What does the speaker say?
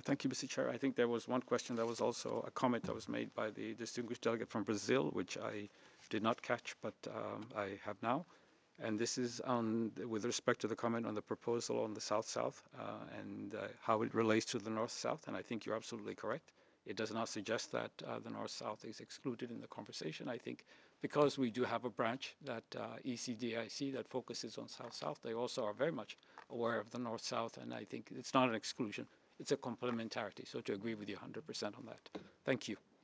Thank you, Mr. Chair. I think there was one question that was also a comment that was made by the distinguished delegate from Brazil, which I did not catch, but I have now. And this is on with respect to the comment on the proposal on the South-South and how it relates to the North-South. And I think you're absolutely correct. It does not suggest that the North-South is excluded in the conversation. I think because we do have a branch, that ECDIC, that focuses on South-South, they also are very much aware of the North-South. And I think it's not an exclusion. It's a complementarity. So to agree with you 100% on that. Thank you.